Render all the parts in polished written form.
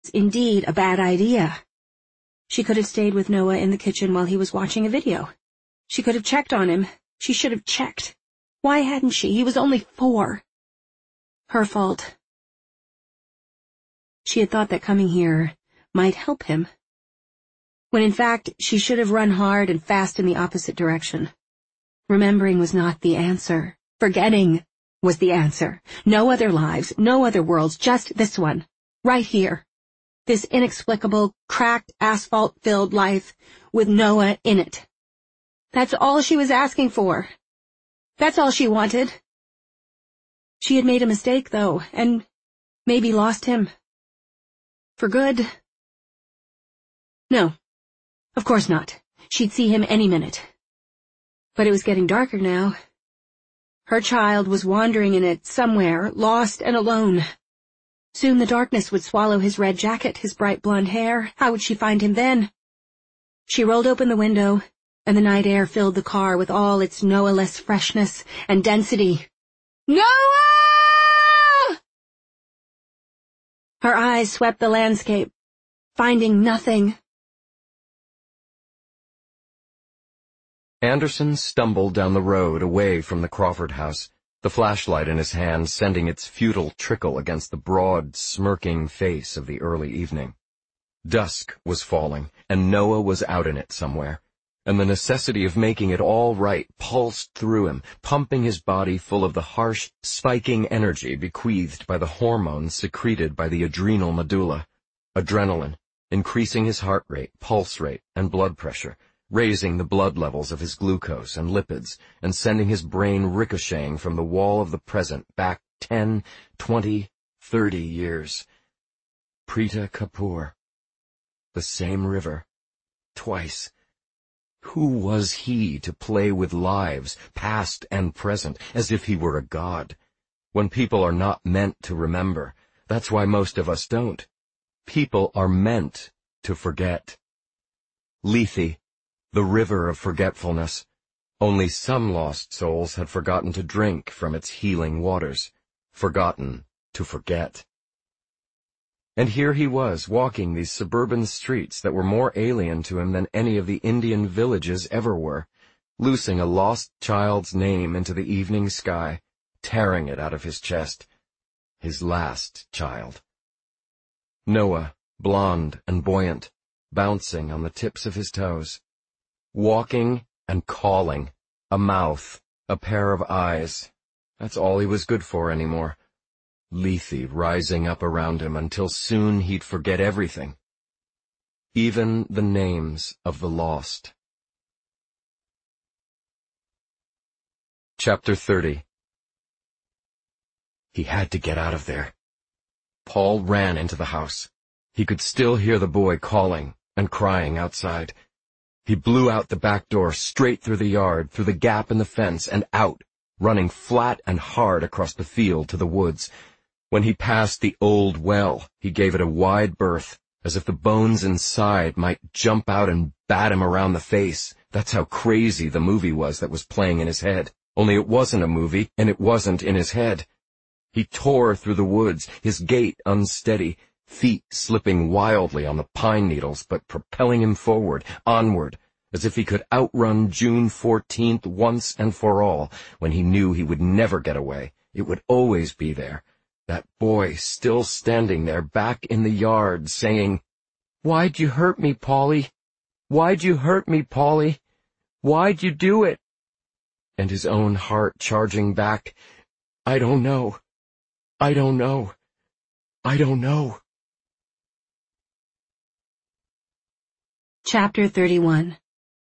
indeed a bad idea. She could have stayed with Noah in the kitchen while he was watching a video. She could have checked on him. She should have checked. Why hadn't she? He was only 4. Her fault. She had thought that coming here might help him, when in fact she should have run hard and fast in the opposite direction. Remembering was not the answer. Forgetting was the answer. No other lives, no other worlds, just this one, right here. This inexplicable, cracked, asphalt-filled life with Noah in it. That's all she was asking for. That's all she wanted. She had made a mistake, though, and maybe lost him. For good? No, of course not. She'd see him any minute. But it was getting darker now. Her child was wandering in it somewhere, lost and alone. Soon the darkness would swallow his red jacket, his bright blonde hair. How would she find him then? She rolled open the window, and the night air filled the car with all its Noah-less freshness and density. Noah! Her eyes swept the landscape, finding nothing. Anderson stumbled down the road away from the Crawford house, the flashlight in his hand sending its futile trickle against the broad, smirking face of the early evening. Dusk was falling, and Noah was out in it somewhere, and the necessity of making it all right pulsed through him, pumping his body full of the harsh, spiking energy bequeathed by the hormones secreted by the adrenal medulla. Adrenaline, increasing his heart rate, pulse rate, and blood pressure, raising the blood levels of his glucose and lipids, and sending his brain ricocheting from the wall of the present back 10, 20, 30 years. Preeta Kapoor. The same river. Twice. Who was he to play with lives, past and present, as if he were a god? When people are not meant to remember, that's why most of us don't. People are meant to forget. Lethe, the river of forgetfulness. Only some lost souls had forgotten to drink from its healing waters, forgotten to forget. And here he was, walking these suburban streets that were more alien to him than any of the Indian villages ever were, loosing a lost child's name into the evening sky, tearing it out of his chest. His last child. Noah, blond and buoyant, bouncing on the tips of his toes. Walking and calling, a mouth, a pair of eyes. That's all he was good for anymore. Lethe rising up around him until soon he'd forget everything. Even the names of the lost. Chapter 30. He had to get out of there. Paul ran into the house. He could still hear the boy calling and crying outside. He blew out the back door, straight through the yard, through the gap in the fence, and out, running flat and hard across the field to the woods. When he passed the old well, he gave it a wide berth, as if the bones inside might jump out and bat him around the face. That's how crazy the movie was that was playing in his head. Only it wasn't a movie, and it wasn't in his head. He tore through the woods, his gait unsteady, feet slipping wildly on the pine needles, but propelling him forward, onward, as if he could outrun June 14th once and for all, when he knew he would never get away. It would always be there. That boy still standing there back in the yard, saying, "Why'd you hurt me, Paulie? Why'd you hurt me, Paulie? Why'd you do it?" And his own heart charging back, "I don't know. I don't know. I don't know." Chapter 31.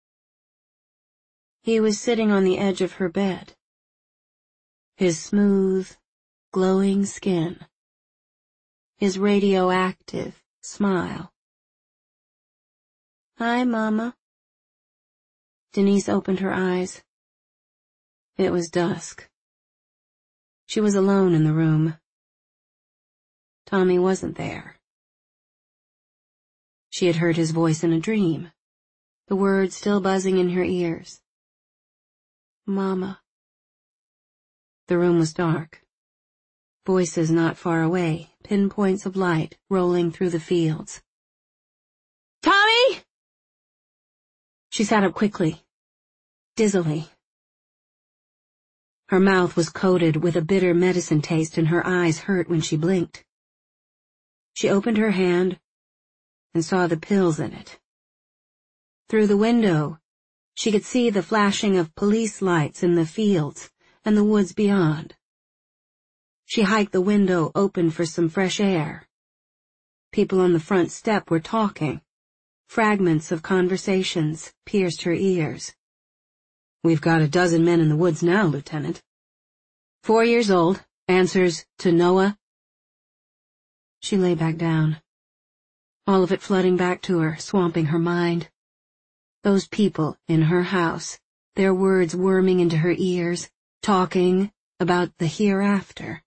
He was sitting on the edge of her bed. His smooth, glowing skin. His radioactive smile. "Hi, Mama." Denise opened her eyes. It was dusk. She was alone in the room. Tommy wasn't there. She had heard his voice in a dream, the words still buzzing in her ears. "Mama." The room was dark. Voices not far away, pinpoints of light rolling through the fields. "Tommy!" She sat up quickly, dizzily. Her mouth was coated with a bitter medicine taste and her eyes hurt when she blinked. She opened her hand and saw the pills in it. Through the window, she could see the flashing of police lights in the fields and the woods beyond. She hiked the window open for some fresh air. People on the front step were talking. Fragments of conversations pierced her ears. "We've got a dozen men in the woods now, Lieutenant. 4 years old, answers to Noah." She lay back down, all of it flooding back to her, swamping her mind. Those people in her house, their words worming into her ears, talking about the hereafter.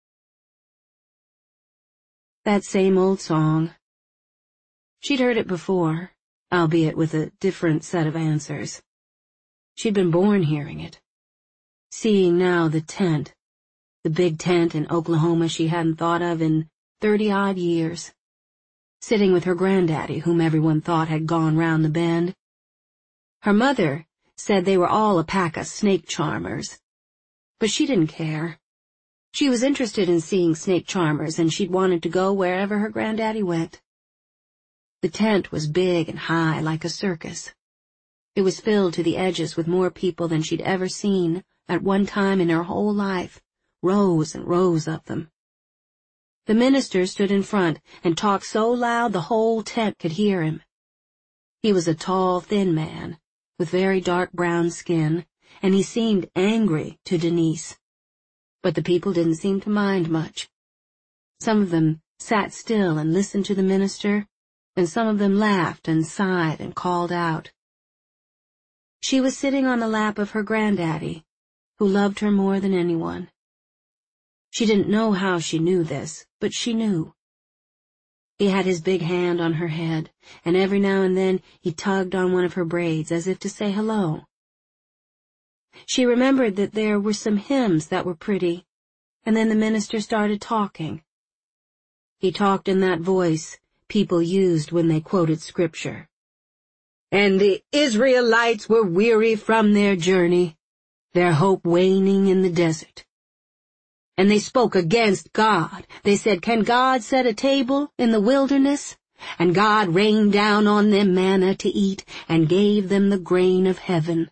That same old song. She'd heard it before, albeit with a different set of answers. She'd been born hearing it, seeing now the tent, the big tent in Oklahoma she hadn't thought of in 30-odd years, sitting with her granddaddy, whom everyone thought had gone round the bend. Her mother said they were all a pack of snake charmers, but she didn't care. She was interested in seeing snake charmers, and she'd wanted to go wherever her granddaddy went. The tent was big and high, like a circus. It was filled to the edges with more people than she'd ever seen at one time in her whole life, rows and rows of them. The minister stood in front and talked so loud the whole tent could hear him. He was a tall, thin man, with very dark brown skin, and he seemed angry to Denise. But the people didn't seem to mind much. Some of them sat still and listened to the minister, and some of them laughed and sighed and called out. She was sitting on the lap of her granddaddy, who loved her more than anyone. She didn't know how she knew this, but she knew. He had his big hand on her head, and every now and then he tugged on one of her braids as if to say hello. She remembered that there were some hymns that were pretty, and then the minister started talking. He talked in that voice people used when they quoted scripture. "And the Israelites were weary from their journey, their hope waning in the desert. And they spoke against God. They said, 'Can God set a table in the wilderness?' And God rained down on them manna to eat and gave them the grain of heaven."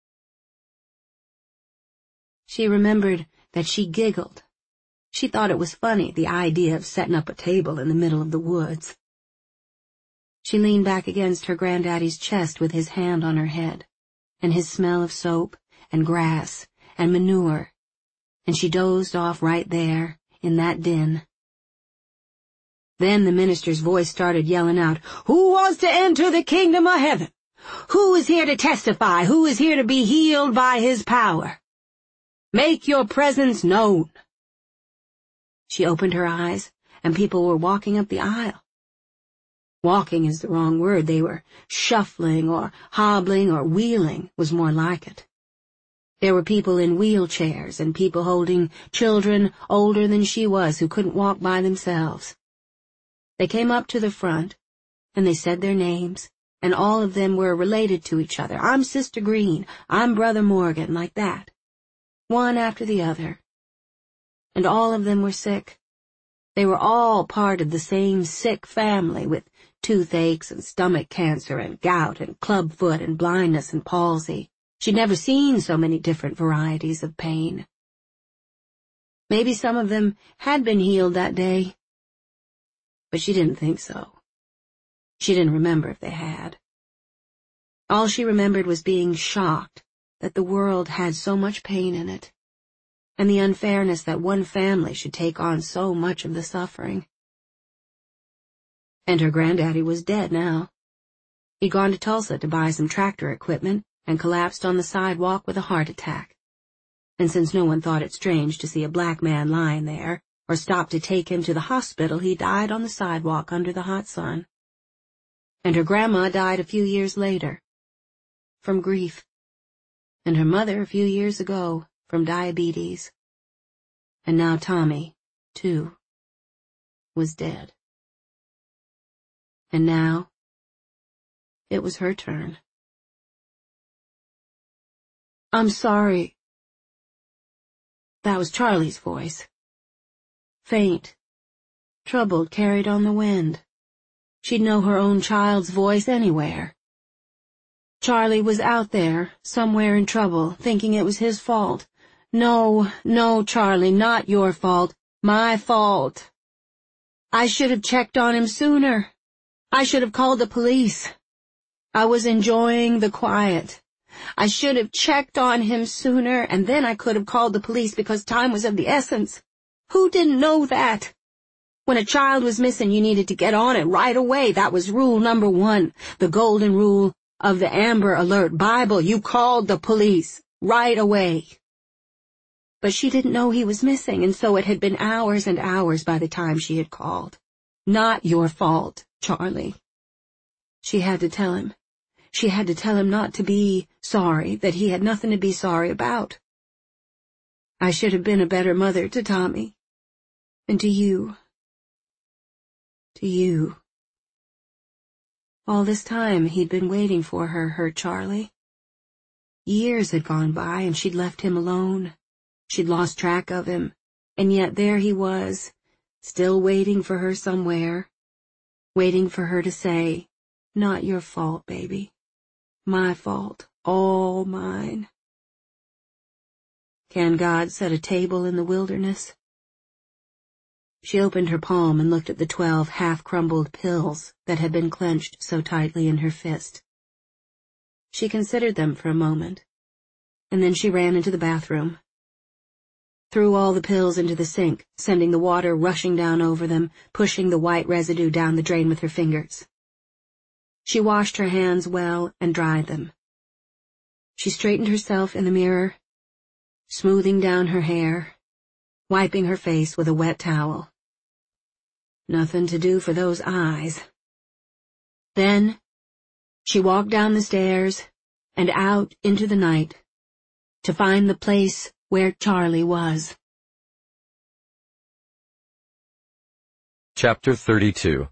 She remembered that she giggled. She thought it was funny, the idea of setting up a table in the middle of the woods. She leaned back against her granddaddy's chest with his hand on her head, and his smell of soap and grass and manure, and she dozed off right there, in that din. Then the minister's voice started yelling out, "Who wants to enter the kingdom of heaven? Who is here to testify? Who is here to be healed by his power? Make your presence known." She opened her eyes, and people were walking up the aisle. Walking is the wrong word. They were shuffling or hobbling or wheeling was more like it. There were people in wheelchairs and people holding children older than she was who couldn't walk by themselves. They came up to the front, and they said their names, and all of them were related to each other. "I'm Sister Green, I'm Brother Morgan," like that, one after the other. And all of them were sick. They were all part of the same sick family, with toothaches and stomach cancer and gout and clubfoot and blindness and palsy. She'd never seen so many different varieties of pain. Maybe some of them had been healed that day, but she didn't think so. She didn't remember if they had. All she remembered was being shocked that the world had so much pain in it, and the unfairness that one family should take on so much of the suffering. And her granddaddy was dead now. He'd gone to Tulsa to buy some tractor equipment and collapsed on the sidewalk with a heart attack. And since no one thought it strange to see a black man lying there, or stop to take him to the hospital, he died on the sidewalk under the hot sun. And her grandma died a few years later, from grief. And her mother a few years ago, from diabetes. And now Tommy, too. was dead. And now, it was her turn. "I'm sorry." That was Charlie's voice. Faint, troubled, carried on the wind. She'd know her own child's voice anywhere. Charlie was out there, somewhere in trouble, thinking it was his fault. "No, no, Charlie, not your fault. My fault. I should have checked on him sooner. I should have called the police. I was enjoying the quiet. I should have checked on him sooner, and then I could have called the police because time was of the essence. Who didn't know that? When a child was missing, you needed to get on it right away. That was rule number 1, the golden rule of the Amber Alert Bible. You called the police right away." But she didn't know he was missing, and so it had been hours and hours by the time she had called. "Not your fault, Charlie." She had to tell him. She had to tell him not to be sorry, that he had nothing to be sorry about. "I should have been a better mother to Tommy. And to you. To you." All this time he'd been waiting for her Charlie. Years had gone by and she'd left him alone. She'd lost track of him, and yet there he was, still waiting for her somewhere, waiting for her to say, "Not your fault, baby. My fault, all mine." Can God set a table in the wilderness? She opened her palm and looked at the 12 half-crumbled pills that had been clenched so tightly in her fist. She considered them for a moment, and then she ran into the bathroom. Threw all the pills into the sink, sending the water rushing down over them, pushing the white residue down the drain with her fingers. She washed her hands well and dried them. She straightened herself in the mirror, smoothing down her hair, wiping her face with a wet towel. Nothing to do for those eyes. Then she walked down the stairs and out into the night to find the place where Charlie was. Chapter 32.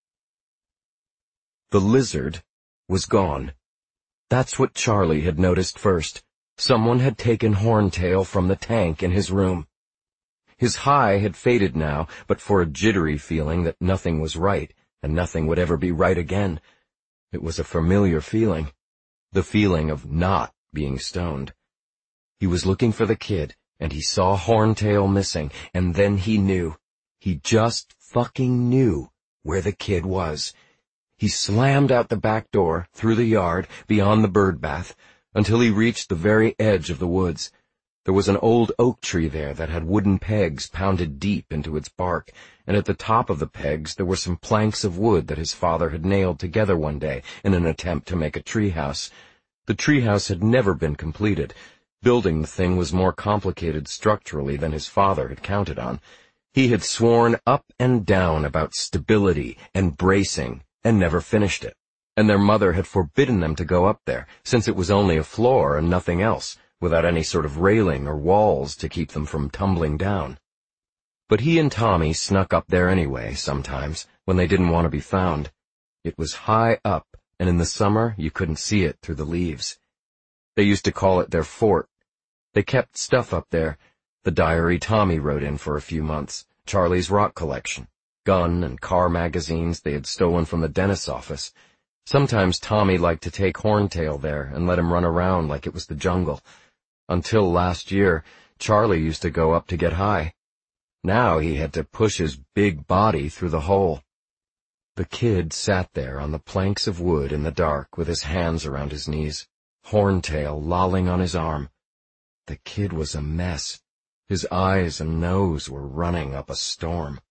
The lizard was gone. That's what Charlie had noticed first. Someone had taken Horntail from the tank in his room. His high had faded now, but for a jittery feeling that nothing was right, and nothing would ever be right again. It was a familiar feeling, the feeling of not being stoned. He was looking for the kid, and he saw Horntail missing, and then he knew. He just fucking knew where the kid was. He slammed out the back door, through the yard, beyond the bird bath, until he reached the very edge of the woods. There was an old oak tree there that had wooden pegs pounded deep into its bark, and at the top of the pegs there were some planks of wood that his father had nailed together one day in an attempt to make a treehouse. The treehouse had never been completed. Building the thing was more complicated structurally than his father had counted on. He had sworn up and down about stability and bracing, and never finished it. And their mother had forbidden them to go up there, since it was only a floor and nothing else, without any sort of railing or walls to keep them from tumbling down. But he and Tommy snuck up there anyway, sometimes, when they didn't want to be found. It was high up, and in the summer you couldn't see it through the leaves. They used to call it their fort. They kept stuff up there, the diary Tommy wrote in for a few months, Charlie's rock collection, gun and car magazines they had stolen from the dentist's office. Sometimes Tommy liked to take Horntail there and let him run around like it was the jungle. Until last year, Charlie used to go up to get high. Now he had to push his big body through the hole. The kid sat there on the planks of wood in the dark with his hands around his knees, Horntail lolling on his arm. The kid was a mess. His eyes and nose were running up a storm.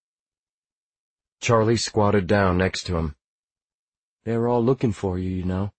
Charlie squatted down next to him. "They were all looking for you, you know."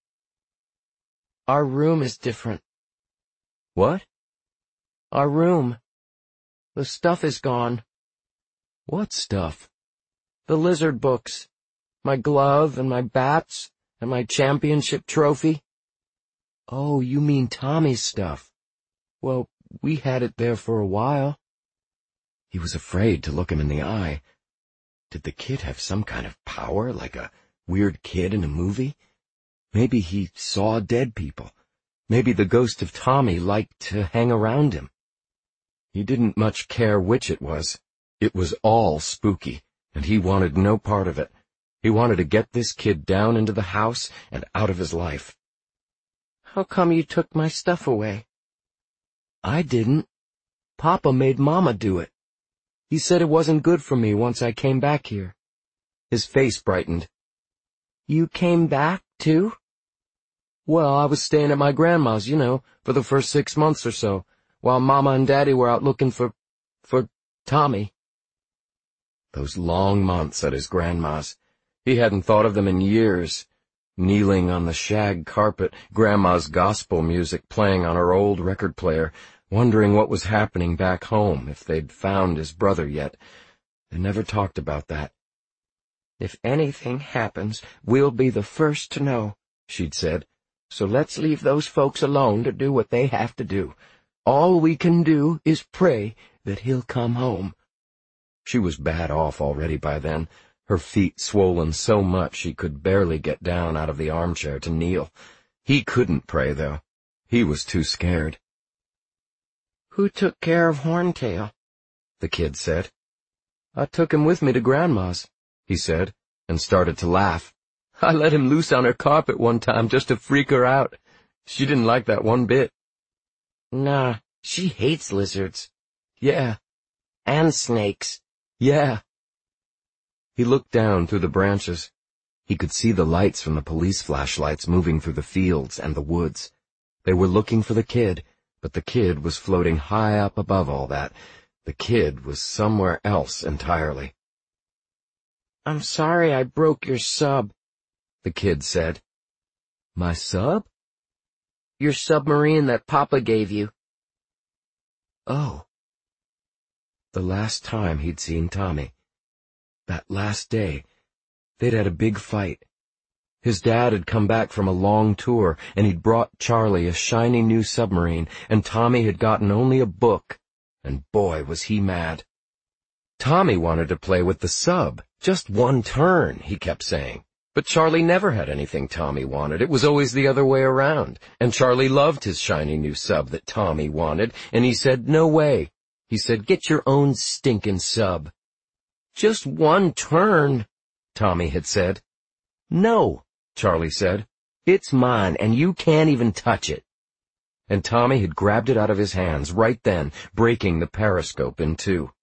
"Our room is different." "What?" "Our room. The stuff is gone." "What stuff?" "The lizard books. My glove and my bats and my championship trophy." "Oh, you mean Tommy's stuff. Well, we had it there for a while." He was afraid to look him in the eye. Did the kid have some kind of power, like a weird kid in a movie? Maybe he saw dead people. Maybe the ghost of Tommy liked to hang around him. He didn't much care which it was. It was all spooky, and he wanted no part of it. He wanted to get this kid down into the house and out of his life. "How come you took my stuff away?" "I didn't. Papa made Mama do it. He said it wasn't good for me once I came back here." His face brightened. "You came back, too?" "Well, I was staying at my grandma's, for the first 6 months or so, while Mama and Daddy were out looking for Tommy." Those long months at his grandma's. He hadn't thought of them in years. Kneeling on the shag carpet, Grandma's gospel music playing on her old record player, wondering what was happening back home, if they'd found his brother yet. They never talked about that. "If anything happens, we'll be the first to know," she'd said. "So let's leave those folks alone to do what they have to do. All we can do is pray that he'll come home." She was bad off already by then, her feet swollen so much she could barely get down out of the armchair to kneel. He couldn't pray, though. He was too scared. "Who took care of Horntail?" the kid said. "I took him with me to Grandma's," he said, and started to laugh. "I let him loose on her carpet one time just to freak her out. She didn't like that one bit." "Nah, she hates lizards." "Yeah." "And snakes." "Yeah." He looked down through the branches. He could see the lights from the police flashlights moving through the fields and the woods. They were looking for the kid, but the kid was floating high up above all that. The kid was somewhere else entirely. "I'm sorry I broke your sub," the kid said. "My sub?" "Your submarine that Papa gave you." Oh. The last time he'd seen Tommy. That last day, they'd had a big fight. His dad had come back from a long tour, and he'd brought Charlie a shiny new submarine, and Tommy had gotten only a book, and boy was he mad. Tommy wanted to play with the sub, just one turn, he kept saying. But Charlie never had anything Tommy wanted. It was always the other way around, and Charlie loved his shiny new sub that Tommy wanted, and he said, "No way." He said, "Get your own stinkin' sub." "Just one turn," Tommy had said. "No," Charlie said. "It's mine, and you can't even touch it." And Tommy had grabbed it out of his hands right then, breaking the periscope in two.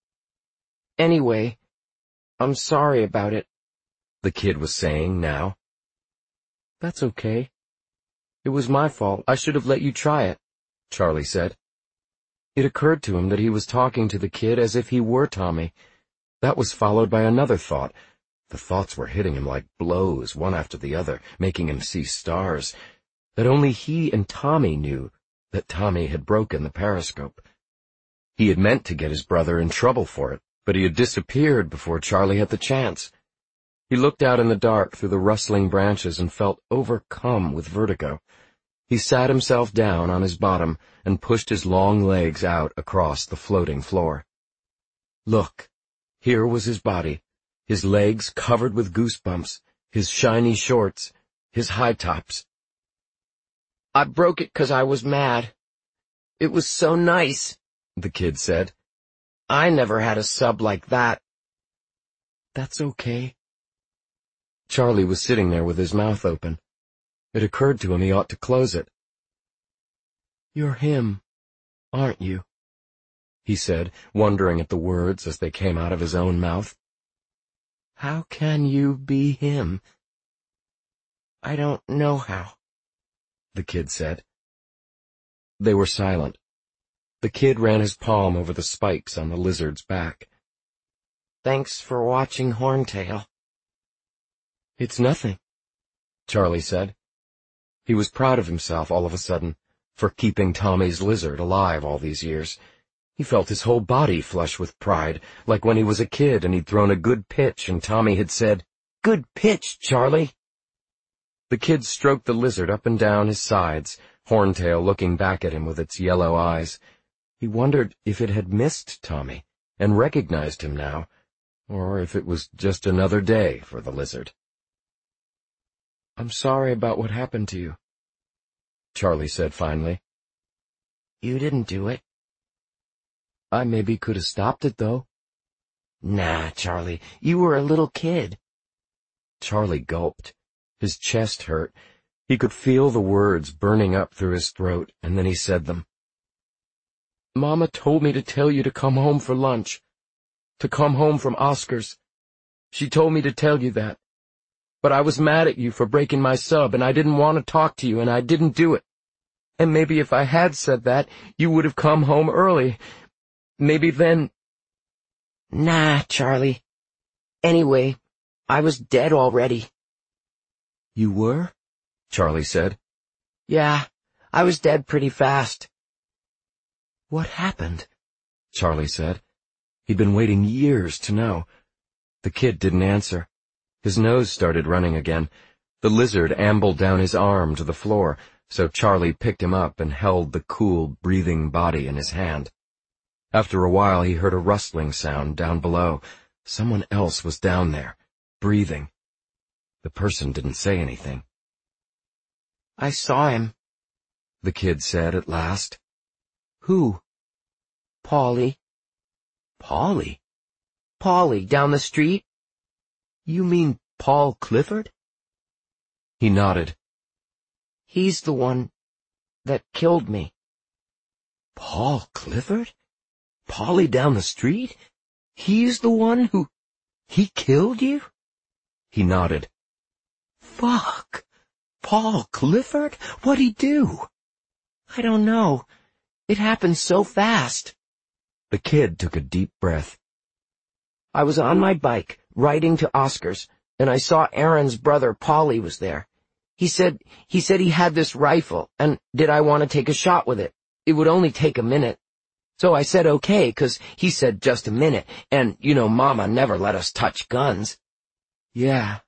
"Anyway, I'm sorry about it," the kid was saying now. "That's okay. It was my fault. I should have let you try it," Charlie said. It occurred to him that he was talking to the kid as if he were Tommy. That was followed by another thought. The thoughts were hitting him like blows, one after the other, making him see stars. That only he and Tommy knew that Tommy had broken the periscope. He had meant to get his brother in trouble for it, but he had disappeared before Charlie had the chance. He looked out in the dark through the rustling branches and felt overcome with vertigo. He sat himself down on his bottom and pushed his long legs out across the floating floor. Look, here was his body, his legs covered with goosebumps, his shiny shorts, his high tops. "I broke it 'cause I was mad. It was so nice," the kid said. "I never had a sub like that." "That's okay." Charlie was sitting there with his mouth open. It occurred to him he ought to close it. "You're him, aren't you?" he said, wondering at the words as they came out of his own mouth. "How can you be him?" "I don't know how," the kid said. They were silent. The kid ran his palm over the spikes on the lizard's back. "Thanks for watching Horntail." "It's nothing," Charlie said. He was proud of himself all of a sudden, for keeping Tommy's lizard alive all these years. He felt his whole body flush with pride, like when he was a kid and he'd thrown a good pitch and Tommy had said, "Good pitch, Charlie." The kid stroked the lizard up and down his sides, Horntail looking back at him with its yellow eyes. He wondered if it had missed Tommy, and recognized him now, or if it was just another day for the lizard. "I'm sorry about what happened to you," Charlie said finally. "You didn't do it." "I maybe could have stopped it, though." "Nah, Charlie, you were a little kid." Charlie gulped. His chest hurt. He could feel the words burning up through his throat, and then he said them. "Mama told me to tell you to come home for lunch. To come home from Oscar's. She told me to tell you that. But I was mad at you for breaking my sub, and I didn't want to talk to you, and I didn't do it. And maybe if I had said that, you would have come home early. Maybe then—" "Nah, Charlie. Anyway, I was dead already." "You were?" Charlie said. "Yeah, I was dead pretty fast." "What happened?" Charlie said. He'd been waiting years to know. The kid didn't answer. His nose started running again. The lizard ambled down his arm to the floor, so Charlie picked him up and held the cool, breathing body in his hand. After a while he heard a rustling sound down below. Someone else was down there, breathing. The person didn't say anything. "I saw him," the kid said at last. "Who?" "Paulie." "Paulie?" "Paulie, down the street." "You mean Paul Clifford?" He nodded. "He's the one that killed me." "Paul Clifford? Paulie down the street? He's the one who... he killed you?" He nodded. "Fuck! Paul Clifford? What'd he do?" "I don't know. It happened so fast." The kid took a deep breath. "I was on my bike, riding to Oscar's, and I saw Aaron's brother Paulie was there. He said he had this rifle, and did I want to take a shot with it? It would only take a minute. So I said okay, 'cause he said just a minute, and you know Mama never let us touch guns." "Yeah."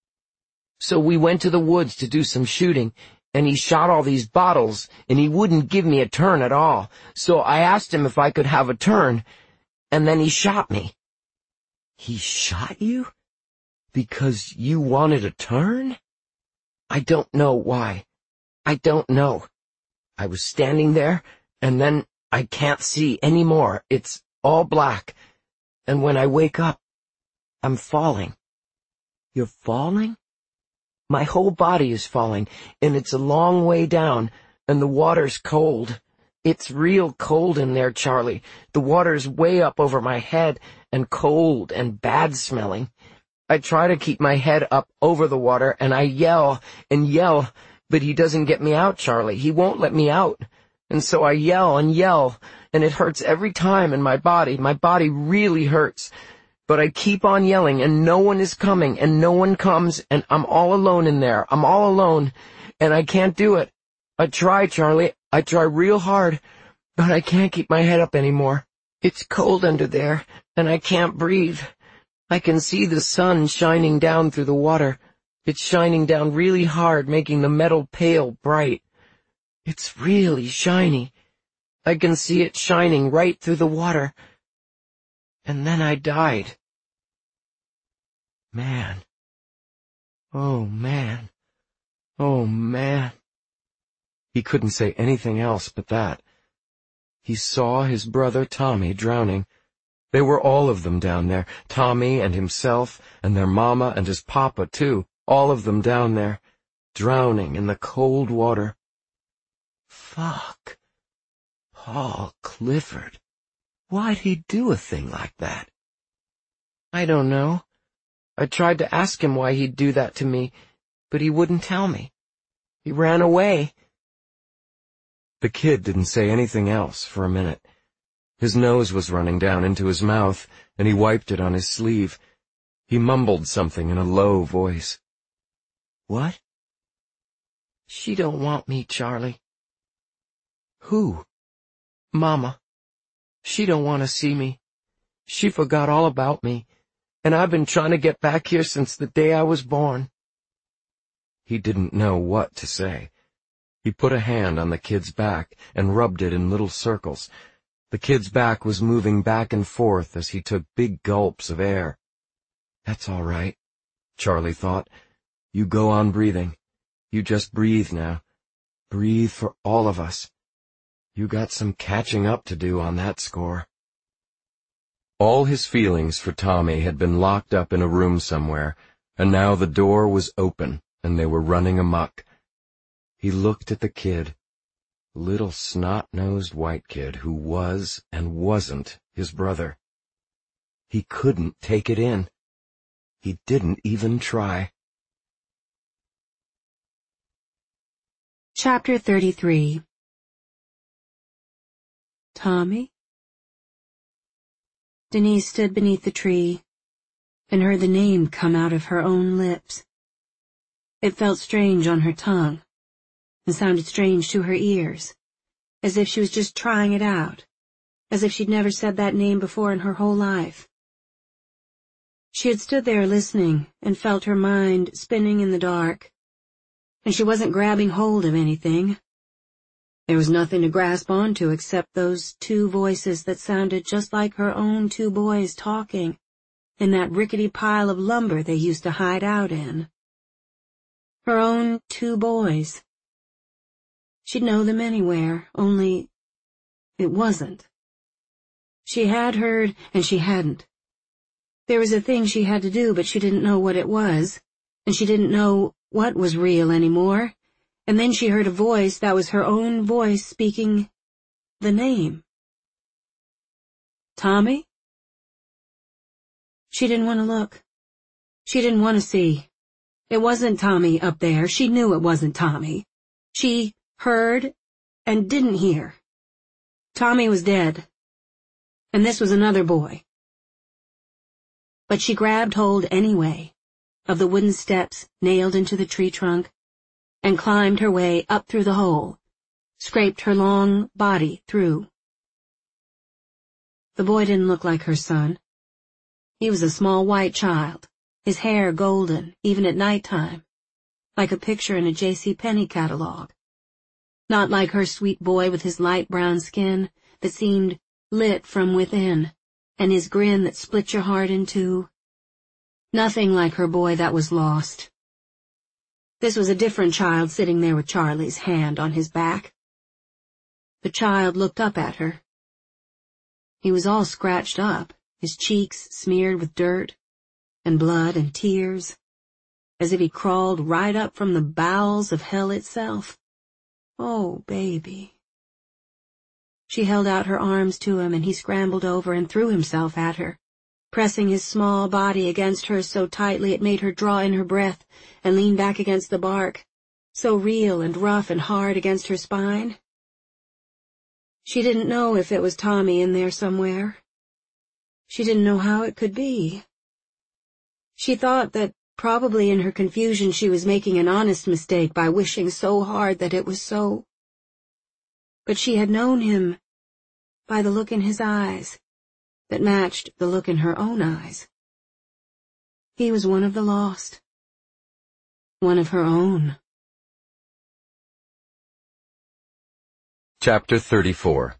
"So we went to the woods to do some shooting, and he shot all these bottles, and he wouldn't give me a turn at all. So I asked him if I could have a turn, and then he shot me." "He shot you? Because you wanted a turn?" "I don't know why. I don't know. I was standing there, and then I can't see any more. It's all black. And when I wake up, I'm falling." "You're falling?" "My whole body is falling, and it's a long way down, and the water's cold. It's real cold in there, Charlie. The water's way up over my head, and cold and bad smelling. I try to keep my head up over the water, and I yell and yell, but he doesn't get me out, Charlie. He won't let me out. And so I yell and yell, and it hurts every time in my body. My body really hurts. But I keep on yelling, and no one is coming, and no one comes, and I'm all alone in there. I'm all alone, and I can't do it. I try, Charlie. I try real hard, but I can't keep my head up anymore. It's cold under there, and I can't breathe. I can see the sun shining down through the water. It's shining down really hard, making the metal pale bright. It's really shiny. I can see it shining right through the water. And then I died. Man. Oh, man. Oh, man." He couldn't say anything else but that. He saw his brother Tommy drowning. They were all of them down there, Tommy and himself, and their mama and his papa, too, all of them down there, drowning in the cold water. Fuck. Paul Clifford. Why'd he do a thing like that? I don't know. I tried to ask him why he'd do that to me, but he wouldn't tell me. He ran away. The kid didn't say anything else for a minute. His nose was running down into his mouth, and he wiped it on his sleeve. He mumbled something in a low voice. "What?" "She don't want me, Charlie." "Who?" "Mama. She don't want to see me. She forgot all about me, and I've been trying to get back here since the day I was born." He didn't know what to say. He put a hand on the kid's back and rubbed it in little circles. The kid's back was moving back and forth as he took big gulps of air. That's all right, Charlie thought. You go on breathing. You just breathe now. Breathe for all of us. You got some catching up to do on that score. All his feelings for Tommy had been locked up in a room somewhere, and now the door was open, and they were running amok. He looked at the kid, little snot-nosed white kid who was and wasn't his brother. He couldn't take it in. He didn't even try. Chapter 33. Tommy? Denise stood beneath the tree and heard the name come out of her own lips. It felt strange on her tongue and sounded strange to her ears, as if she was just trying it out, as if she'd never said that name before in her whole life. She had stood there listening and felt her mind spinning in the dark, and she wasn't grabbing hold of anything. There was nothing to grasp onto except those two voices that sounded just like her own two boys talking in that rickety pile of lumber they used to hide out in. Her own two boys. She'd know them anywhere, only it wasn't. She had heard and she hadn't. There was a thing she had to do, but she didn't know what it was, and she didn't know what was real anymore. And then she heard a voice that was her own voice speaking the name. Tommy? She didn't want to look. She didn't want to see. It wasn't Tommy up there. She knew it wasn't Tommy. She heard and didn't hear. Tommy was dead. And this was another boy. But she grabbed hold anyway of the wooden steps nailed into the tree trunk and climbed her way up through the hole, scraped her long body through. The boy didn't look like her son. He was a small white child, his hair golden, even at nighttime, like a picture in a J.C. Penney catalog. Not like her sweet boy with his light brown skin that seemed lit from within, and his grin that split your heart in two. Nothing like her boy that was lost. This was a different child sitting there with Charlie's hand on his back. The child looked up at her. He was all scratched up, his cheeks smeared with dirt and blood and tears, as if he crawled right up from the bowels of hell itself. Oh, baby. She held out her arms to him, and he scrambled over and threw himself at her, pressing his small body against hers so tightly it made her draw in her breath and lean back against the bark, so real and rough and hard against her spine. She didn't know if it was Tommy in there somewhere. She didn't know how it could be. She thought that probably in her confusion she was making an honest mistake by wishing so hard that it was so. But she had known him by the look in his eyes that matched the look in her own eyes. He was one of the lost. One of her own. Chapter 34.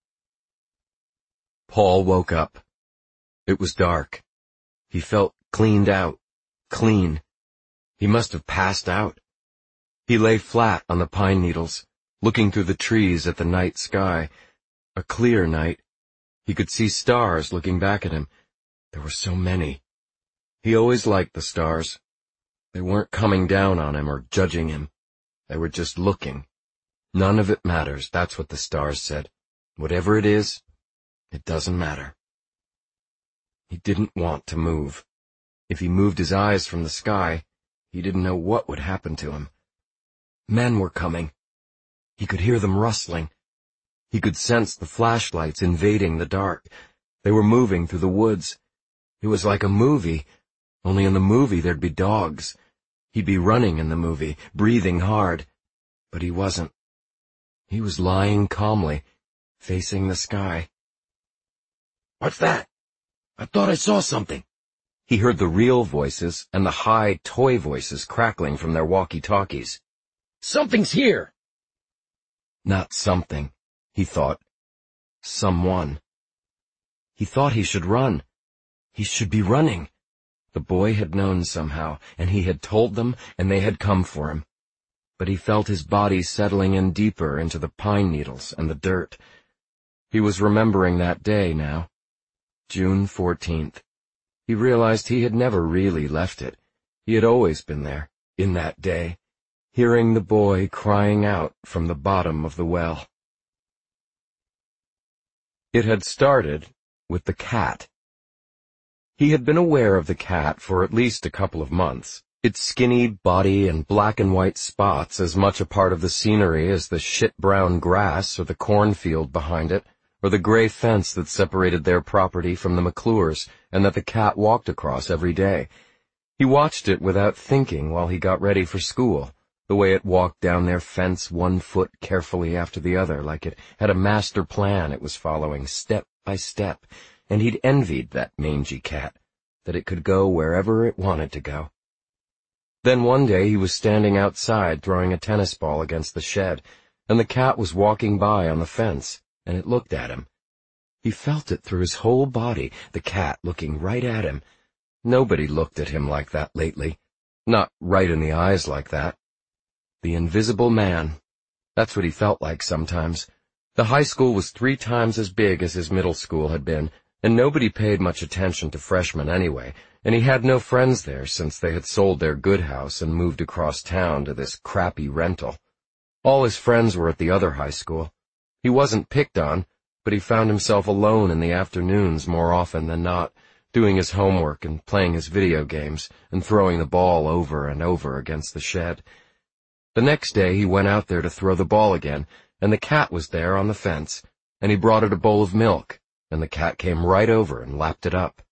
Paul woke up. It was dark. He felt cleaned out, clean. He must have passed out. He lay flat on the pine needles, looking through the trees at the night sky. A clear night. He could see stars looking back at him. There were so many. He always liked the stars. They weren't coming down on him or judging him. They were just looking. None of it matters, that's what the stars said. Whatever it is, it doesn't matter. He didn't want to move. If he moved his eyes from the sky, he didn't know what would happen to him. Men were coming. He could hear them rustling. He could sense the flashlights invading the dark. They were moving through the woods. It was like a movie, only in the movie there'd be dogs. He'd be running in the movie, breathing hard. But he wasn't. He was lying calmly, facing the sky. What's that? I thought I saw something. He heard the real voices and the high toy voices crackling from their walkie-talkies. Something's here. Not something, he thought. Someone. He thought he should run. He should be running. The boy had known somehow, and he had told them, and they had come for him. But he felt his body settling in deeper into the pine needles and the dirt. He was remembering that day now. June 14th. He realized he had never really left it. He had always been there, in that day, hearing the boy crying out from the bottom of the well. It had started with the cat. He had been aware of the cat for at least a couple of months, its skinny body and black and white spots as much a part of the scenery as the shit-brown grass or the cornfield behind it, or the gray fence that separated their property from the McClures and that the cat walked across every day. He watched it without thinking while he got ready for school, the way it walked down their fence 1 foot carefully after the other, like it had a master plan it was following step by step, and he'd envied that mangy cat, that it could go wherever it wanted to go. Then one day he was standing outside throwing a tennis ball against the shed, and the cat was walking by on the fence, and it looked at him. He felt it through his whole body, the cat looking right at him. Nobody looked at him like that lately. Not right in the eyes like that. The invisible man. That's what he felt like sometimes. The high school was 3 times as big as his middle school had been, and nobody paid much attention to freshmen anyway, and he had no friends there since they had sold their good house and moved across town to this crappy rental. All his friends were at the other high school. He wasn't picked on, but he found himself alone in the afternoons more often than not, doing his homework and playing his video games and throwing the ball over and over against the shed. The next day he went out there to throw the ball again, and the cat was there on the fence, and he brought it a bowl of milk, and the cat came right over and lapped it up.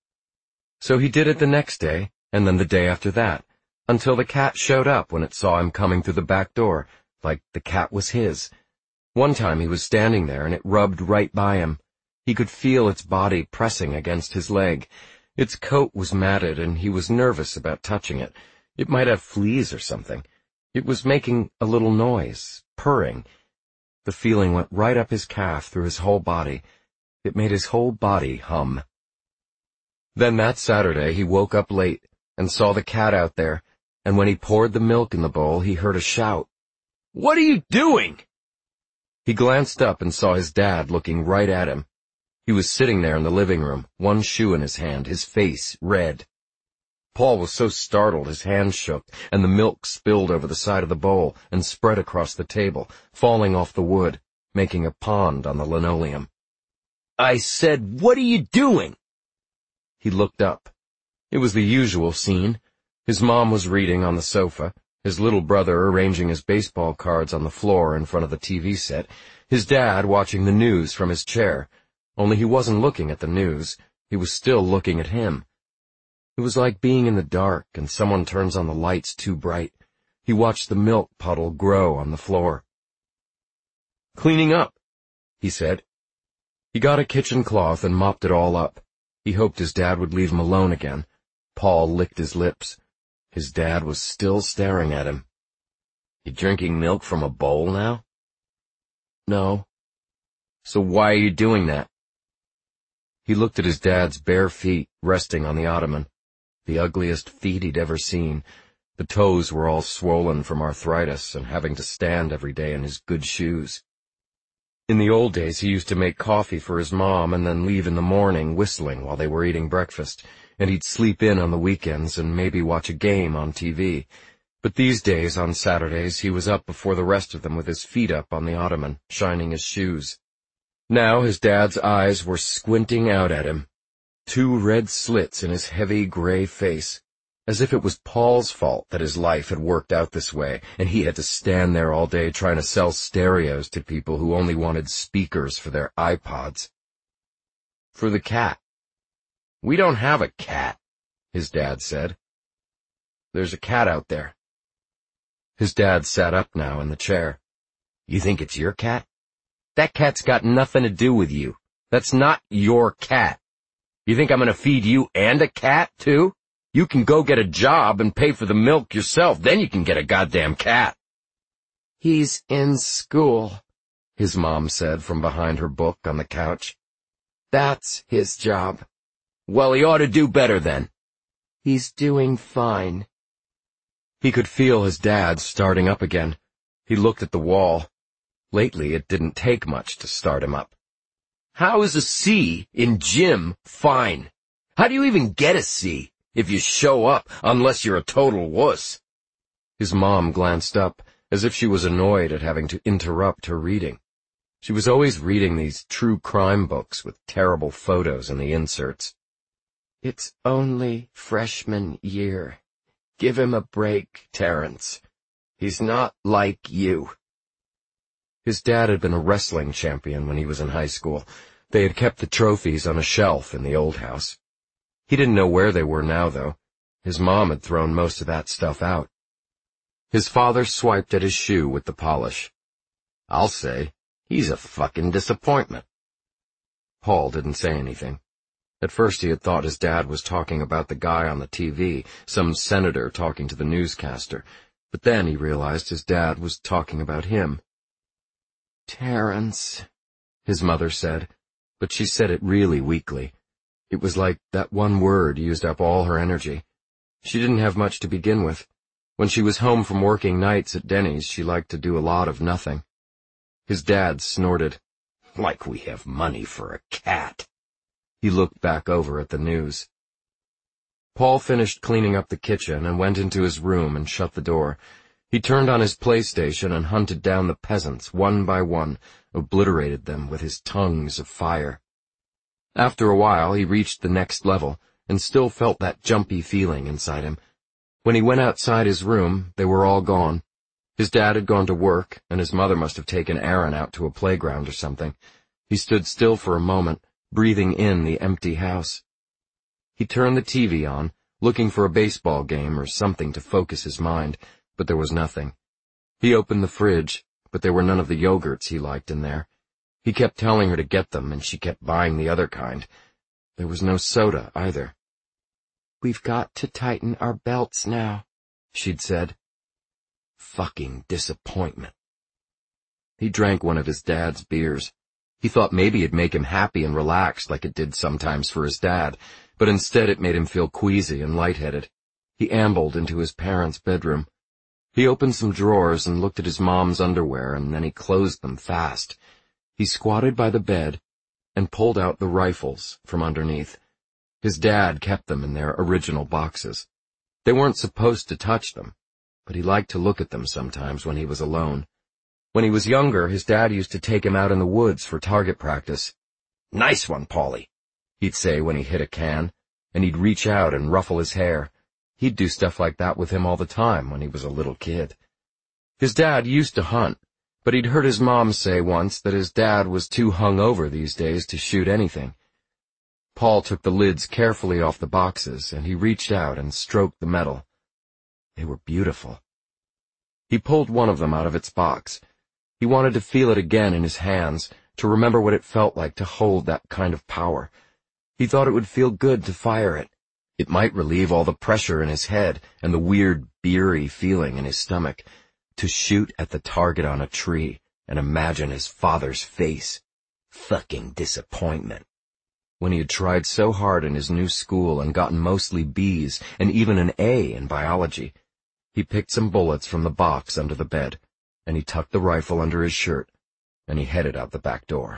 So he did it the next day, and then the day after that, until the cat showed up when it saw him coming through the back door, like the cat was his. One time he was standing there, and it rubbed right by him. He could feel its body pressing against his leg. Its coat was matted, and he was nervous about touching it. It might have fleas or something. It was making a little noise, purring. The feeling went right up his calf through his whole body. It made his whole body hum. Then that Saturday he woke up late and saw the cat out there, and when he poured the milk in the bowl he heard a shout. "What are you doing?" He glanced up and saw his dad looking right at him. He was sitting there in the living room, one shoe in his hand, his face red. Paul was so startled his hand shook, and the milk spilled over the side of the bowl and spread across the table, falling off the wood, making a pond on the linoleum. "I said, what are you doing?" He looked up. It was the usual scene. His mom was reading on the sofa, his little brother arranging his baseball cards on the floor in front of the TV set, his dad watching the news from his chair. Only he wasn't looking at the news. He was still looking at him. It was like being in the dark and someone turns on the lights too bright. He watched the milk puddle grow on the floor. "Cleaning up," he said. He got a kitchen cloth and mopped it all up. He hoped his dad would leave him alone again. Paul licked his lips. His dad was still staring at him. "You drinking milk from a bowl now?" "No." "So why are you doing that?" He looked at his dad's bare feet resting on the ottoman, the ugliest feet he'd ever seen. The toes were all swollen from arthritis and having to stand every day in his good shoes. In the old days he used to make coffee for his mom and then leave in the morning whistling while they were eating breakfast, and he'd sleep in on the weekends and maybe watch a game on TV. But these days, on Saturdays, he was up before the rest of them with his feet up on the ottoman, shining his shoes. Now his dad's eyes were squinting out at him, 2 red slits in his heavy gray face, as if it was Paul's fault that his life had worked out this way, and he had to stand there all day trying to sell stereos to people who only wanted speakers for their iPods. "For the cat." "We don't have a cat," his dad said. "There's a cat out there." His dad sat up now in the chair. "You think it's your cat? That cat's got nothing to do with you. That's not your cat. You think I'm gonna feed you and a cat, too? You can go get a job and pay for the milk yourself, then you can get a goddamn cat." "He's in school," his mom said from behind her book on the couch. "That's his job." "Well, he ought to do better then." He's doing fine. He could feel his dad starting up again. He looked at the wall. Lately, it didn't take much to start him up. How is a C in gym fine? How do you even get a C if you show up, unless you're a total wuss? His mom glanced up, as if she was annoyed at having to interrupt her reading. She was always reading these true crime books with terrible photos in the inserts. It's only freshman year. Give him a break, Terrence. He's not like you. His dad had been a wrestling champion when he was in high school. They had kept the trophies on a shelf in the old house. He didn't know where they were now, though. His mom had thrown most of that stuff out. His father swiped at his shoe with the polish. I'll say, he's a fucking disappointment. Paul didn't say anything. At first he had thought his dad was talking about the guy on the TV, some senator talking to the newscaster, but then he realized his dad was talking about him. Terrence, his mother said, but she said it really weakly. It was like that one word used up all her energy. She didn't have much to begin with. When she was home from working nights at Denny's, she liked to do a lot of nothing. His dad snorted. Like we have money for a cat. He looked back over at the news. Paul finished cleaning up the kitchen and went into his room and shut the door. He turned on his PlayStation and hunted down the peasants one by one, obliterated them with his tongues of fire. After a while, he reached the next level and still felt that jumpy feeling inside him. When he went outside his room, they were all gone. His dad had gone to work, and his mother must have taken Aaron out to a playground or something. He stood still for a moment, breathing in the empty house. He turned the TV on, looking for a baseball game or something to focus his mind, but there was nothing. He opened the fridge, but there were none of the yogurts he liked in there. He kept telling her to get them, and she kept buying the other kind. There was no soda, either. We've got to tighten our belts now, she'd said. Fucking disappointment. He drank one of his dad's beers. He thought maybe it'd make him happy and relaxed like it did sometimes for his dad, but instead it made him feel queasy and lightheaded. He ambled into his parents' bedroom. He opened some drawers and looked at his mom's underwear, and then he closed them fast. He squatted by the bed and pulled out the rifles from underneath. His dad kept them in their original boxes. They weren't supposed to touch them, but he liked to look at them sometimes when he was alone. When he was younger, his dad used to take him out in the woods for target practice. Nice one, Paulie, he'd say when he hit a can, and he'd reach out and ruffle his hair. He'd do stuff like that with him all the time when he was a little kid. His dad used to hunt, but he'd heard his mom say once that his dad was too hungover these days to shoot anything. Paul took the lids carefully off the boxes, and he reached out and stroked the metal. They were beautiful. He pulled one of them out of its box. He wanted to feel it again in his hands, to remember what it felt like to hold that kind of power. He thought it would feel good to fire it. It might relieve all the pressure in his head and the weird, beery feeling in his stomach. To shoot at the target on a tree and imagine his father's face. Fucking disappointment. When he had tried so hard in his new school and gotten mostly B's and even an A in biology, he picked some bullets from the box under the bed, and he tucked the rifle under his shirt, and he headed out the back door.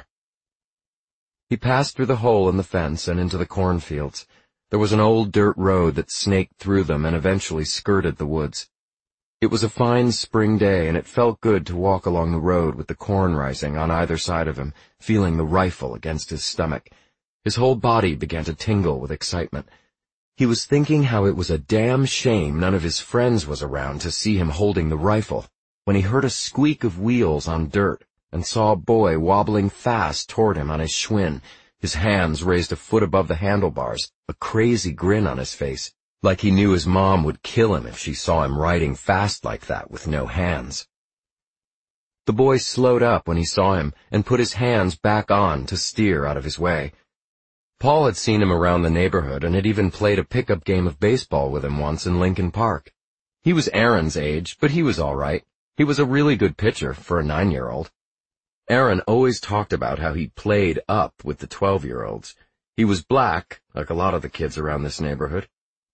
He passed through the hole in the fence and into the cornfields. There was an old dirt road that snaked through them and eventually skirted the woods. It was a fine spring day, and it felt good to walk along the road with the corn rising on either side of him, feeling the rifle against his stomach. His whole body began to tingle with excitement. He was thinking how it was a damn shame none of his friends was around to see him holding the rifle, when he heard a squeak of wheels on dirt and saw a boy wobbling fast toward him on his Schwinn, his hands raised a foot above the handlebars, a crazy grin on his face, like he knew his mom would kill him if she saw him riding fast like that with no hands. The boy slowed up when he saw him and put his hands back on to steer out of his way. Paul had seen him around the neighborhood and had even played a pickup game of baseball with him once in Lincoln Park. He was Aaron's age, but he was all right. He was a really good pitcher for a 9-year-old. Aaron always talked about how he played up with the 12-year-olds. He was black, like a lot of the kids around this neighborhood.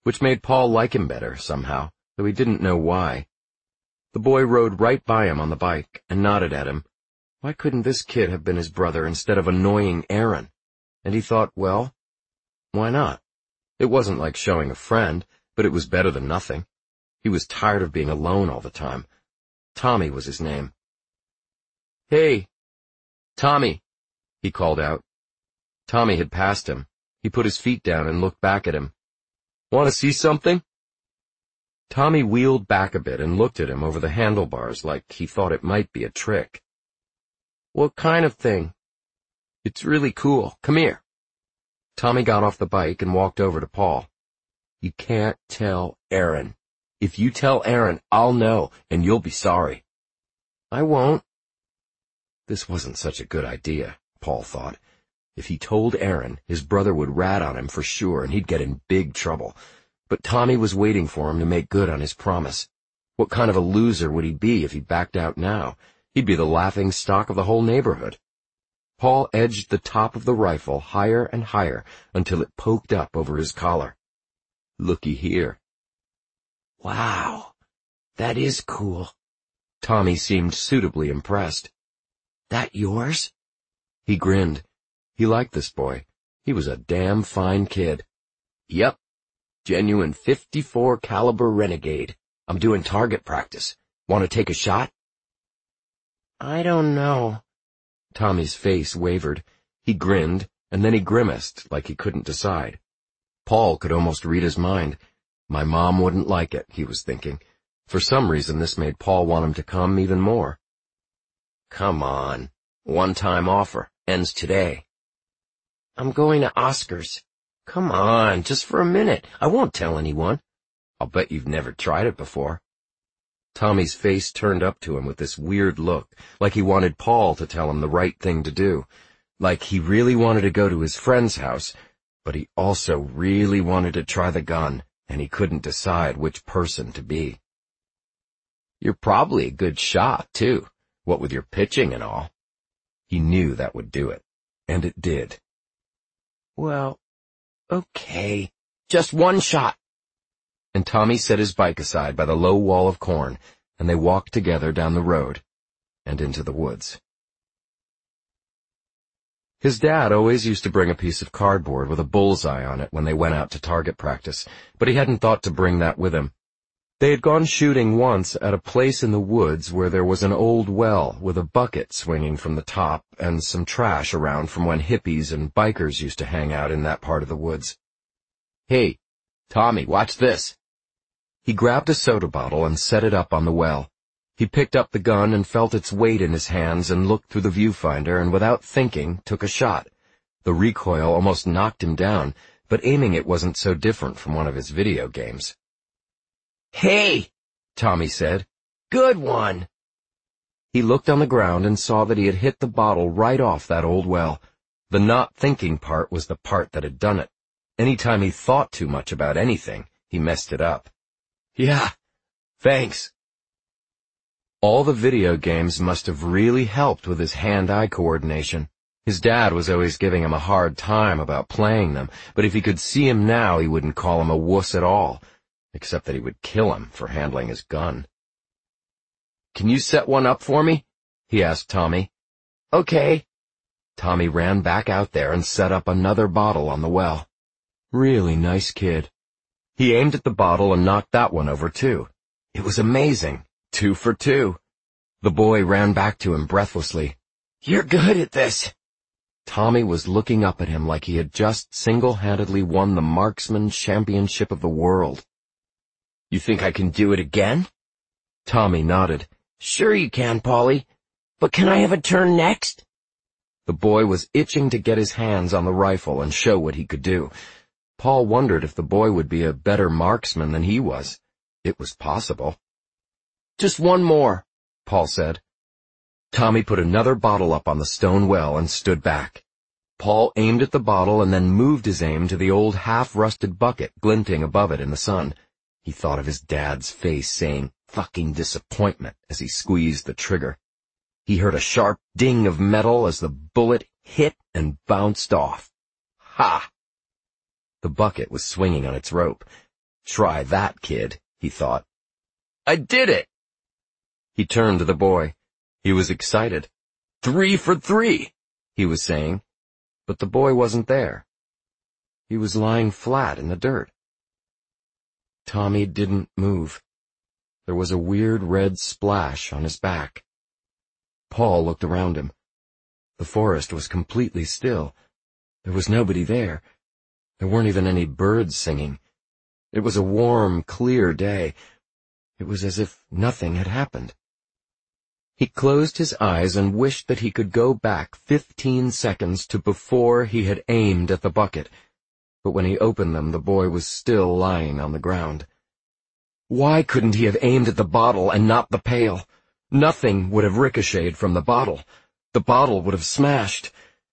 which made Paul like him better somehow, though he didn't know why. The boy rode right by him on the bike and nodded at him. Why couldn't this kid have been his brother instead of annoying Aaron? And he thought, well, why not? It wasn't like showing a friend, but it was better than nothing. He was tired of being alone all the time. Tommy was his name. "Hey, Tommy," he called out. Tommy had passed him. He put his feet down and looked back at him. "Want to see something?" Tommy wheeled back a bit and looked at him over the handlebars like he thought it might be a trick. "What kind of thing?" "It's really cool. Come here." Tommy got off the bike and walked over to Paul. "You can't tell Aaron. If you tell Aaron, I'll know, and you'll be sorry." "I won't." This wasn't such a good idea, Paul thought. If he told Aaron, his brother would rat on him for sure, and he'd get in big trouble. But Tommy was waiting for him to make good on his promise. What kind of a loser would he be if he backed out now? He'd be the laughing stock of the whole neighborhood. Paul edged the top of the rifle higher and higher until it poked up over his collar. "Looky here." Wow, that is cool. Tommy seemed suitably impressed. That yours? He grinned. He liked this boy. He was a damn fine kid. Yep. Genuine .54 caliber Renegade. I'm doing target practice. Want to take a shot? I don't know. Tommy's face wavered. He grinned, and then he grimaced like he couldn't decide. Paul could almost read his mind. My mom wouldn't like it, he was thinking. For some reason, this made Paul want him to come even more. Come on. One-time offer. Ends today. I'm going to Oscar's. Come on, just for a minute. I won't tell anyone. I'll bet you've never tried it before. Tommy's face turned up to him with this weird look, like he wanted Paul to tell him the right thing to do. Like he really wanted to go to his friend's house, but he also really wanted to try the gun, and he couldn't decide which person to be. You're probably a good shot, too, what with your pitching and all. He knew that would do it, and it did. Well, okay, just one shot. And Tommy set his bike aside by the low wall of corn, and they walked together down the road and into the woods. His dad always used to bring a piece of cardboard with a bullseye on it when they went out to target practice, but he hadn't thought to bring that with him. They had gone shooting once at a place in the woods where there was an old well with a bucket swinging from the top and some trash around from when hippies and bikers used to hang out in that part of the woods. Hey, Tommy, watch this. He grabbed a soda bottle and set it up on the well. He picked up the gun and felt its weight in his hands and looked through the viewfinder and without thinking took a shot. The recoil almost knocked him down, but aiming it wasn't so different from one of his video games. Hey, Tommy said. Good one. He looked on the ground and saw that he had hit the bottle right off that old well. The not thinking part was the part that had done it. Any time he thought too much about anything, he messed it up. Yeah, thanks. All the video games must have really helped with his hand-eye coordination. His dad was always giving him a hard time about playing them, but if he could see him now, he wouldn't call him a wuss at all, except that he would kill him for handling his gun. Can you set one up for me? He asked Tommy. Okay. Tommy ran back out there and set up another bottle on the well. Really nice kid. He aimed at the bottle and knocked that one over too. It was amazing. 2 for 2. The boy ran back to him breathlessly. You're good at this. Tommy was looking up at him like he had just single-handedly won the marksman championship of the world. You think I can do it again? Tommy nodded. Sure you can, Paulie. But can I have a turn next? The boy was itching to get his hands on the rifle and show what he could do. Paul wondered if the boy would be a better marksman than he was. It was possible. Just one more, Paul said. Tommy put another bottle up on the stone well and stood back. Paul aimed at the bottle and then moved his aim to the old half-rusted bucket glinting above it in the sun. He thought of his dad's face saying, "Fucking disappointment," as he squeezed the trigger. He heard a sharp ding of metal as the bullet hit and bounced off. Ha! The bucket was swinging on its rope. Try that, kid, he thought. I did it! He turned to the boy. He was excited. 3 for 3, he was saying, but the boy wasn't there. He was lying flat in the dirt. Tommy didn't move. There was a weird red splash on his back. Paul looked around him. The forest was completely still. There was nobody there. There weren't even any birds singing. It was a warm, clear day. It was as if nothing had happened. He closed his eyes and wished that he could go back 15 seconds to before he had aimed at the bucket. But when he opened them, the boy was still lying on the ground. Why couldn't he have aimed at the bottle and not the pail? Nothing would have ricocheted from the bottle. The bottle would have smashed.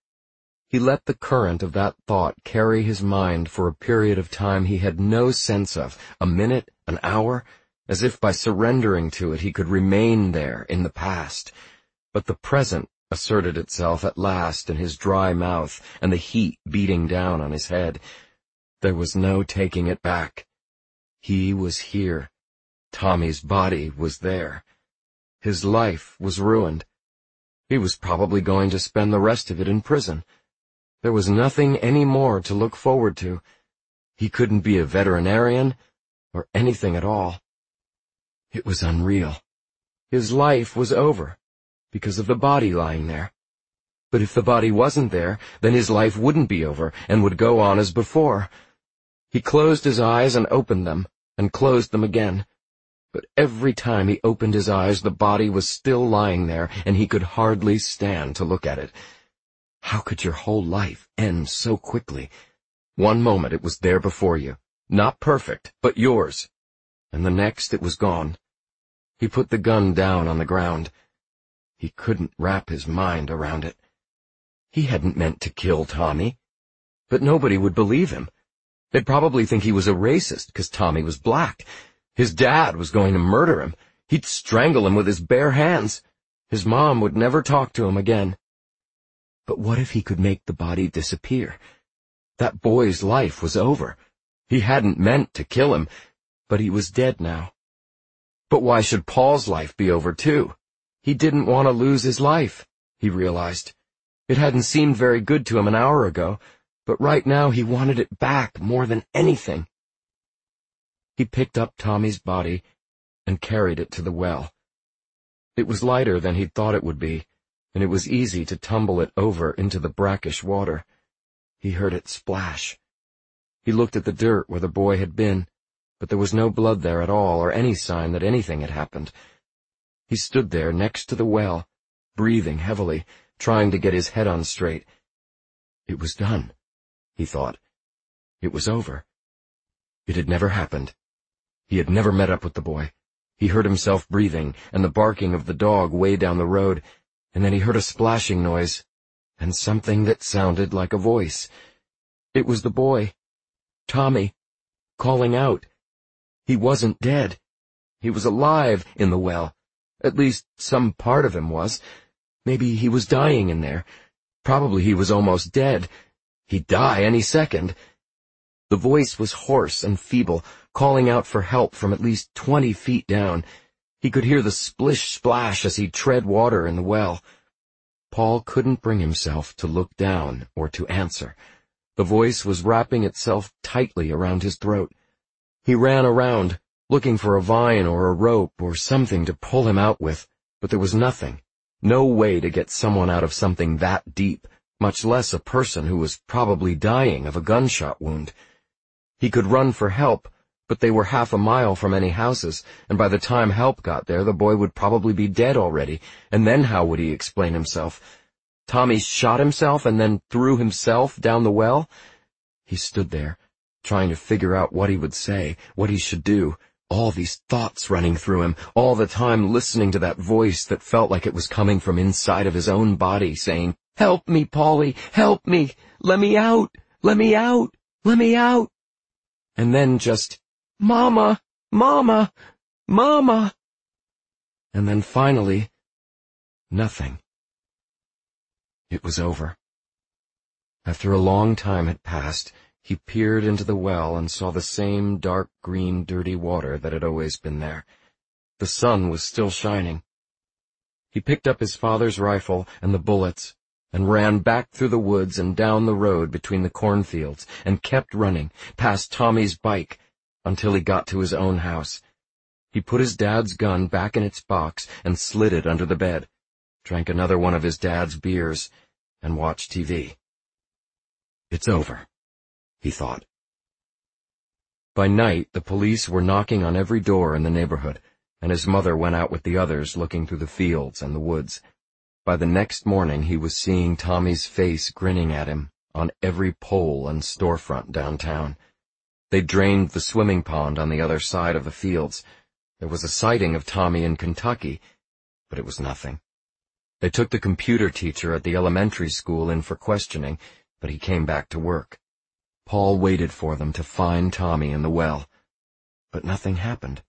He let the current of that thought carry his mind for a period of time he had no sense of, a minute, an hour, as if by surrendering to it he could remain there in the past. But the present asserted itself at last in his dry mouth and the heat beating down on his head. There was no taking it back. He was here. Tommy's body was there. His life was ruined. He was probably going to spend the rest of it in prison. There was nothing any more to look forward to. He couldn't be a veterinarian or anything at all. It was unreal. His life was over because of the body lying there. But if the body wasn't there, then his life wouldn't be over and would go on as before. He closed his eyes and opened them, and closed them again. But every time he opened his eyes, the body was still lying there, and he could hardly stand to look at it. How could your whole life end so quickly? One moment it was there before you, not perfect, but yours, and the next it was gone. He put the gun down on the ground. He couldn't wrap his mind around it. He hadn't meant to kill Tommy, but nobody would believe him. They'd probably think he was a racist because Tommy was black. His dad was going to murder him. He'd strangle him with his bare hands. His mom would never talk to him again. But what if he could make the body disappear? That boy's life was over. He hadn't meant to kill him, but he was dead now. But why should Paul's life be over too? He didn't want to lose his life, he realized. It hadn't seemed very good to him an hour ago, but right now he wanted it back more than anything. He picked up Tommy's body and carried it to the well. It was lighter than he'd thought it would be, and it was easy to tumble it over into the brackish water. He heard it splash. He looked at the dirt where the boy had been, but there was no blood there at all or any sign that anything had happened. He stood there next to the well, breathing heavily, trying to get his head on straight. It was done, he thought. It was over. It had never happened. He had never met up with the boy. He heard himself breathing and the barking of the dog way down the road, and then he heard a splashing noise and something that sounded like a voice. It was the boy, Tommy, calling out. He wasn't dead. He was alive in the well. At least some part of him was. Maybe he was dying in there. Probably he was almost dead. He'd die any second. The voice was hoarse and feeble, calling out for help from at least 20 feet down. He could hear the splish-splash as he tread water in the well. Paul couldn't bring himself to look down or to answer. The voice was wrapping itself tightly around his throat. He ran around, looking for a vine or a rope or something to pull him out with, but there was nothing. No way to get someone out of something that deep, much less a person who was probably dying of a gunshot wound. He could run for help, but they were half a mile from any houses, and by the time help got there, the boy would probably be dead already, and then how would he explain himself? Tommy shot himself and then threw himself down the well? He stood there, trying to figure out what he would say, what he should do, all these thoughts running through him, all the time listening to that voice that felt like it was coming from inside of his own body, saying, "Help me, Paulie, help me, let me out, let me out, let me out." And then just, "Mama, Mama, Mama." And then finally, nothing. It was over. After a long time had passed, He peered into the well and saw the same dark green, dirty water that had always been there. The sun was still shining. He picked up his father's rifle and the bullets and ran back through the woods and down the road between the cornfields and kept running, past Tommy's bike, until he got to his own house. He put his dad's gun back in its box and slid it under the bed, drank another one of his dad's beers, and watched TV. It's over, he thought. By night, the police were knocking on every door in the neighborhood, and his mother went out with the others looking through the fields and the woods. By the next morning, he was seeing Tommy's face grinning at him on every pole and storefront downtown. They drained the swimming pond on the other side of the fields. There was a sighting of Tommy in Kentucky, but it was nothing. They took the computer teacher at the elementary school in for questioning, but he came back to work. Paul waited for them to find Tommy in the well, but nothing happened.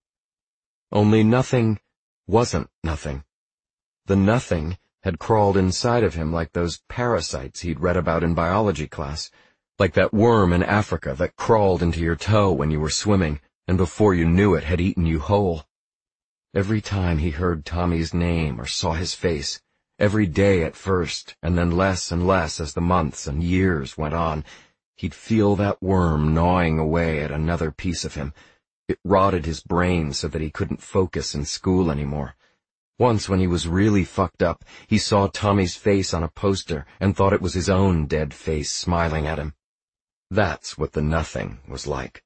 Only nothing wasn't nothing. The nothing had crawled inside of him like those parasites he'd read about in biology class, like that worm in Africa that crawled into your toe when you were swimming, and before you knew it had eaten you whole. Every time he heard Tommy's name or saw his face, every day at first, and then less and less as the months and years went on, he'd feel that worm gnawing away at another piece of him. It rotted his brain so that he couldn't focus in school anymore. Once, when he was really fucked up, he saw Tommy's face on a poster and thought it was his own dead face smiling at him. That's what the nothing was like.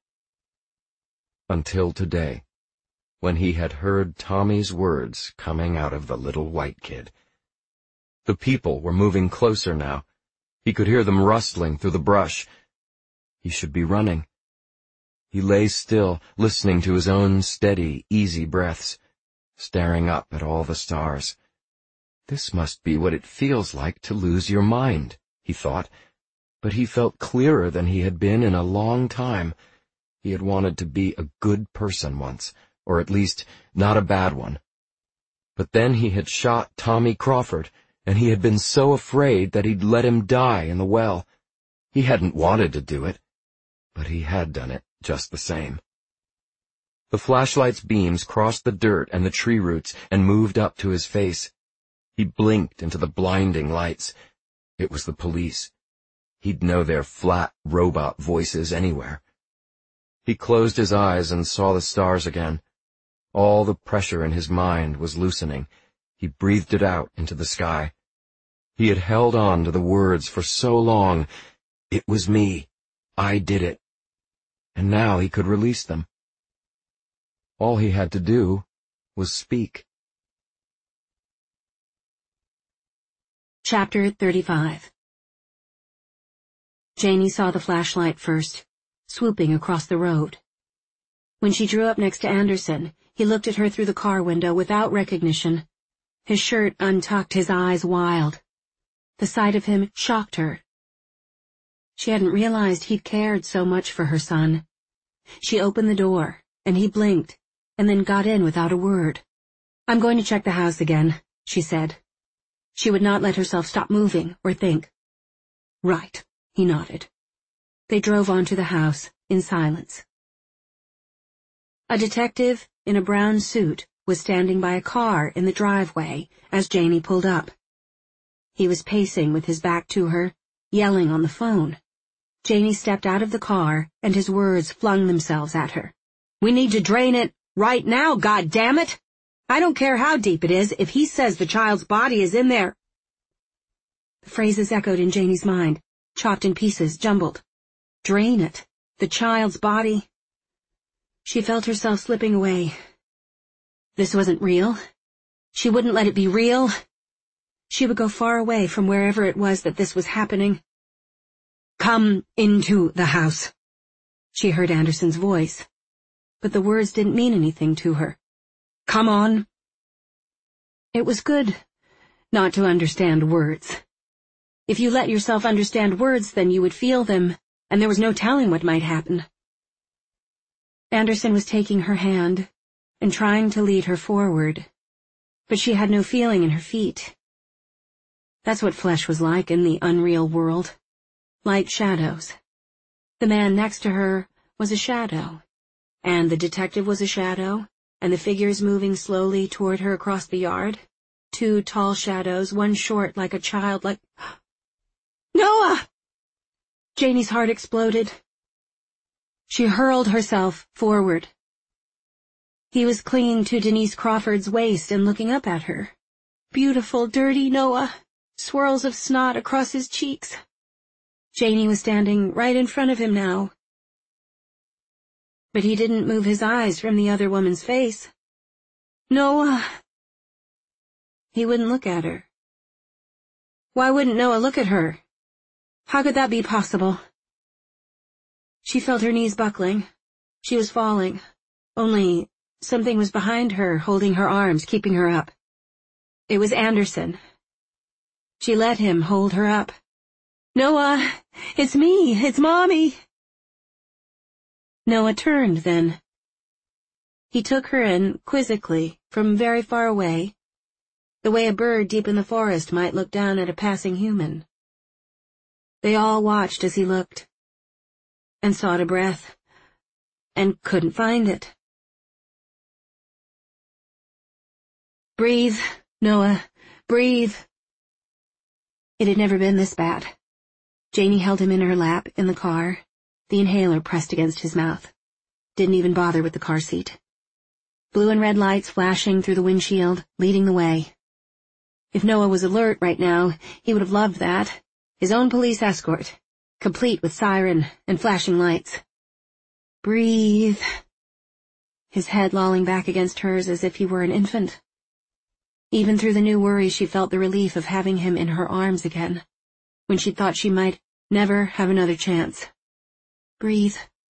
Until today, when he had heard Tommy's words coming out of the little white kid. The people were moving closer now. He could hear them rustling through the brush. He should be running. He lay still, listening to his own steady, easy breaths, staring up at all the stars. This must be what it feels like to lose your mind, he thought, but he felt clearer than he had been in a long time. He had wanted to be a good person once, or at least not a bad one. But then he had shot Tommy Crawford, and he had been so afraid that he'd let him die in the well. He hadn't wanted to do it, but he had done it just the same. The flashlight's beams crossed the dirt and the tree roots and moved up to his face. He blinked into the blinding lights. It was the police. He'd know their flat robot voices anywhere. He closed his eyes and saw the stars again. All the pressure in his mind was loosening. He breathed it out into the sky. He had held on to the words for so long. It was me. I did it. And now he could release them. All he had to do was speak. Chapter 35. Janie saw the flashlight first, swooping across the road. When she drew up next to Anderson, he looked at her through the car window without recognition. His shirt untucked, his eyes wild. The sight of him shocked her. She hadn't realized he'd cared so much for her son. She opened the door, and he blinked, and then got in without a word. "I'm going to check the house again," she said. She would not let herself stop moving or think. "Right," he nodded. They drove on to the house, in silence. A detective in a brown suit was standing by a car in the driveway as Janie pulled up. He was pacing with his back to her, yelling on the phone. Janie stepped out of the car, and his words flung themselves at her. "We need to drain it right now, goddammit! I don't care how deep it is, if he says the child's body is in there." The phrases echoed in Janie's mind, chopped in pieces, jumbled. Drain it. The child's body. She felt herself slipping away. This wasn't real. She wouldn't let it be real. She would go far away from wherever it was that this was happening. "Come into the house," she heard Anderson's voice, but the words didn't mean anything to her. "Come on." It was good not to understand words. If you let yourself understand words, then you would feel them, and there was no telling what might happen. Anderson was taking her hand and trying to lead her forward, but she had no feeling in her feet. That's what flesh was like in the unreal world. Light shadows. The man next to her was a shadow, and the detective was a shadow, and the figures moving slowly toward her across the yard. 2 tall shadows, one short like a child, like... Noah! Janie's heart exploded. She hurled herself forward. He was clinging to Denise Crawford's waist and looking up at her. Beautiful, dirty Noah, swirls of snot across his cheeks. Janie was standing right in front of him now. But he didn't move his eyes from the other woman's face. Noah! He wouldn't look at her. Why wouldn't Noah look at her? How could that be possible? She felt her knees buckling. She was falling. Only something was behind her, holding her arms, keeping her up. It was Anderson. She let him hold her up. Noah, it's me, it's Mommy. Noah turned then. He took her in, quizzically, from very far away, the way a bird deep in the forest might look down at a passing human. They all watched as he looked, and sought a breath, and couldn't find it. Breathe, Noah, breathe. It had never been this bad. Janie held him in her lap in the car, the inhaler pressed against his mouth. Didn't even bother with the car seat. Blue and red lights flashing through the windshield, leading the way. If Noah was alert right now, he would have loved that. His own police escort, complete with siren and flashing lights. Breathe. His head lolling back against hers as if he were an infant. Even through the new worry, she felt the relief of having him in her arms again, when she thought she might never have another chance. Breathe.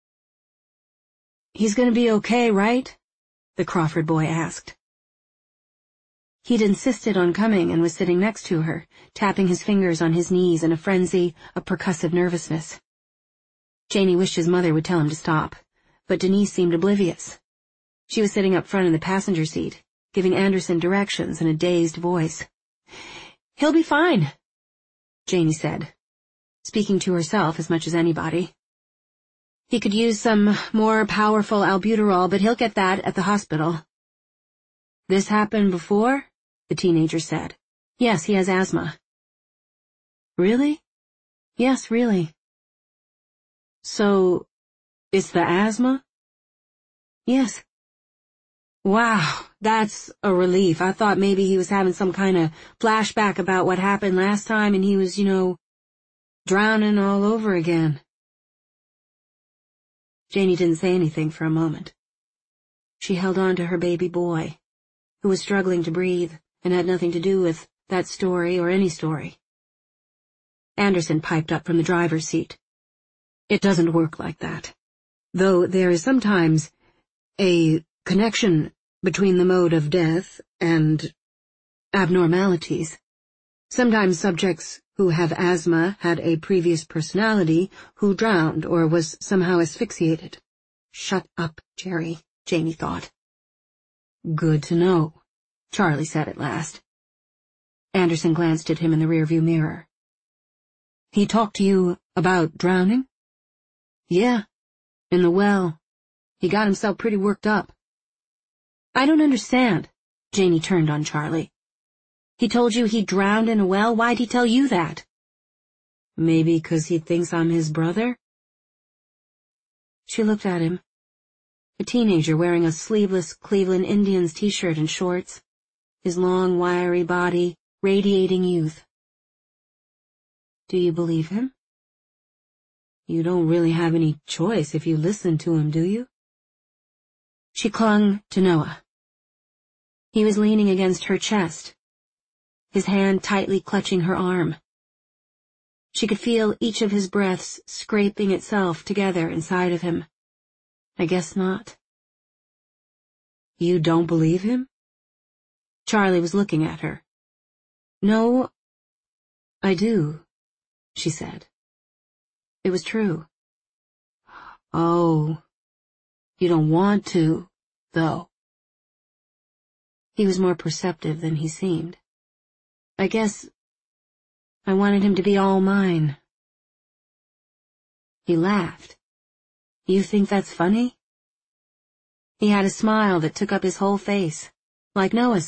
He's gonna be okay, right? The Crawford boy asked. He'd insisted on coming and was sitting next to her, tapping his fingers on his knees in a frenzy of percussive nervousness. Janie wished his mother would tell him to stop, but Denise seemed oblivious. She was sitting up front in the passenger seat, giving Anderson directions in a dazed voice. He'll be fine, Janie said, speaking to herself as much as anybody. He could use some more powerful albuterol, but he'll get that at the hospital. This happened before? The teenager said. Yes, he has asthma. Really? Yes, really. So, it's the asthma? Yes. Wow, that's a relief. I thought maybe he was having some kind of flashback about what happened last time and he was, drowning all over again. Janie didn't say anything for a moment. She held on to her baby boy, who was struggling to breathe and had nothing to do with that story or any story. Anderson piped up from the driver's seat. It doesn't work like that, though there is sometimes a connection between the mode of death and abnormalities. Sometimes subjects who have asthma had a previous personality who drowned or was somehow asphyxiated. Shut up, Jerry, Janie thought. Good to know, Charlie said at last. Anderson glanced at him in the rearview mirror. He talked to you about drowning? Yeah, in the well. He got himself pretty worked up. I don't understand. Janie turned on Charlie. He told you he drowned in a well? Why'd he tell you that? Maybe 'cause he thinks I'm his brother? She looked at him. A teenager wearing a sleeveless Cleveland Indians t-shirt and shorts, his long, wiry body radiating youth. Do you believe him? You don't really have any choice if you listen to him, do you? She clung to Noah. He was leaning against her chest, his hand tightly clutching her arm. She could feel each of his breaths scraping itself together inside of him. I guess not. You don't believe him? Charlie was looking at her. No, I do, she said. It was true. Oh, you don't want to, though. He was more perceptive than he seemed. I guess I wanted him to be all mine. He laughed. You think that's funny? He had a smile that took up his whole face, like Noah's